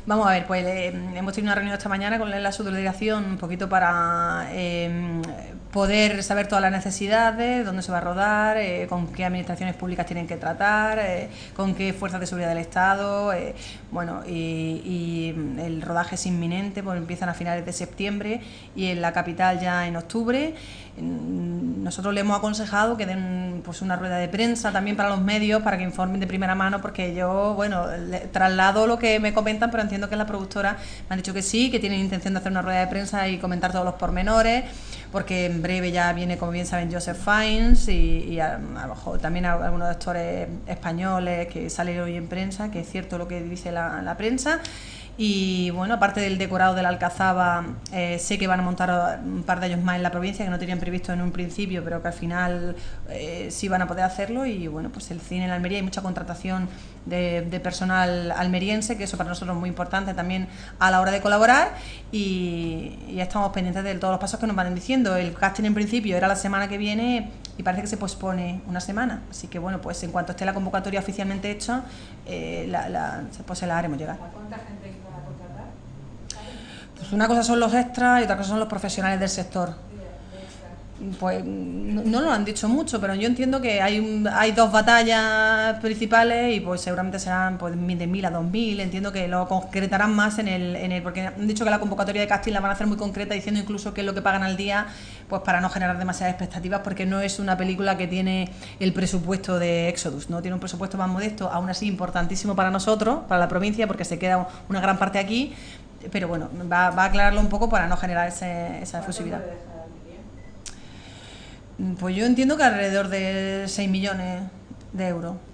Vamos a ver, pues hemos tenido una reunión esta mañana con la subdelegación un poquito para poder saber todas las necesidades, dónde se va a rodar, con qué administraciones públicas tienen que tratar, con qué fuerzas de seguridad del Estado, bueno, y el rodaje es inminente, pues empiezan a finales de septiembre y en la capital ya en octubre. Nosotros le hemos aconsejado que den pues una rueda de prensa también para los medios, para que informen de primera mano, porque yo, bueno, traslado lo que me comentan, pero entiendo que la productora me han dicho que sí, que tienen intención de hacer una rueda de prensa y comentar todos los pormenores, porque en breve ya viene, como bien saben, Joseph Fiennes y a lo mejor también algunos actores españoles que salen hoy en prensa, que es cierto lo que dice la prensa. Y bueno, aparte del decorado de la Alcazaba, sé que van a montar un par de ellos más en la provincia, que no tenían previsto en un principio, pero que al final sí van a poder hacerlo. Y bueno, pues el cine en Almería, hay mucha contratación de personal almeriense, que eso para nosotros es muy importante también a la hora de colaborar, y ya estamos pendientes de todos los pasos que nos van diciendo. El casting en principio era la semana que viene y parece que se pospone una semana, así que bueno, pues en cuanto esté la convocatoria oficialmente hecha, pues se la haremos llegar. ¿Cuánta gente va a contratar? Pues una cosa son los extras y otra cosa son los profesionales del sector. Pues no lo han dicho mucho, pero yo entiendo que hay dos batallas principales y pues seguramente serán pues, de 1.000 a 2.000. Entiendo que lo concretarán más en el porque han dicho que la convocatoria de casting la van a hacer muy concreta, diciendo incluso qué es lo que pagan al día, pues para no generar demasiadas expectativas, porque no es una película que tiene el presupuesto de Exodus, no tiene un presupuesto más modesto, aún así importantísimo para nosotros, para la provincia, porque se queda una gran parte aquí, pero bueno, va a aclararlo un poco para no generar esa efusividad. Pues yo entiendo que alrededor de 6 millones de euros.